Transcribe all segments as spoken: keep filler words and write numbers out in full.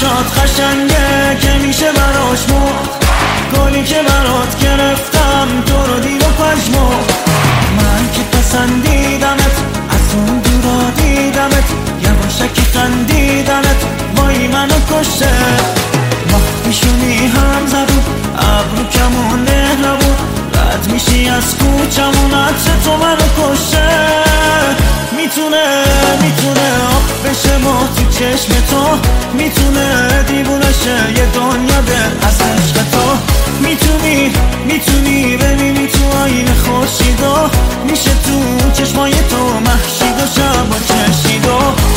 چشات قشنگه که میشه براش مرد، گلی که برات گرفتم تو رو دید و پژمرد. من که پسندیدمت از اون دورا دیدمت، یواشکی خندیدمت وای منو کشته. ماه پیشونی هم زدود ابرو کمون مهر بود، رد میشی از کوچمون عطر تو منو کشته. میتونه میتونه آب بشه ما تو چشم تو، میتونه دیوونه شه یه دنیا دل از عشق تو. میتونی میتونی ببینی تو آینه خورشیدو، میشه تو چشمای تو محشید و شب و چشیدو.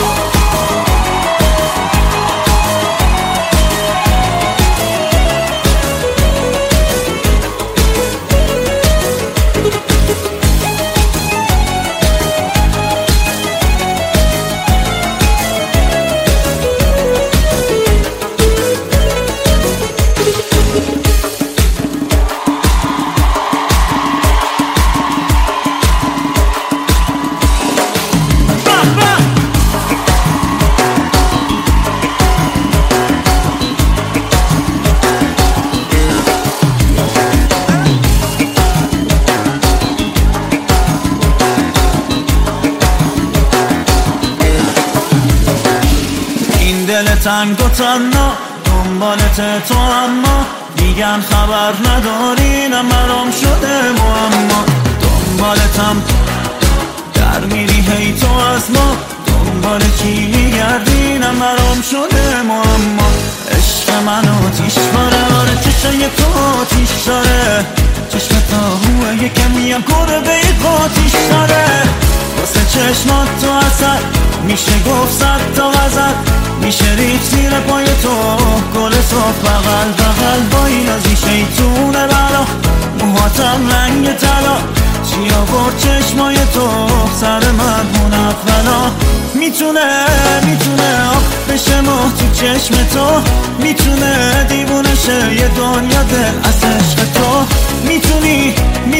دل تنگ و تنها دنبالت تو، اما میگن خبر نداری نه مرام شده معما. دنبالتم در میری هی تو از ما، دنبال کی میگردی نه مرام شده معما. عشق من آتیش باره، آره چشای تو آتیش داره، چشم تا یه کمیم گربه قاتیش داره. واسه چشمات تو اثر میشه گفت صد تا غزل، میشه ریخت زیر پای تو گل صاف بغل بغل. با این ازی شیطونه بلا موهاتم رنگ طلا، چی آورد چشمای تو سر مدمون اولا. میتونه میتونه آب بشه ماه تو چشم تو، میتونه دیوونه شه یه دنیا دل از عشق تو. میتونی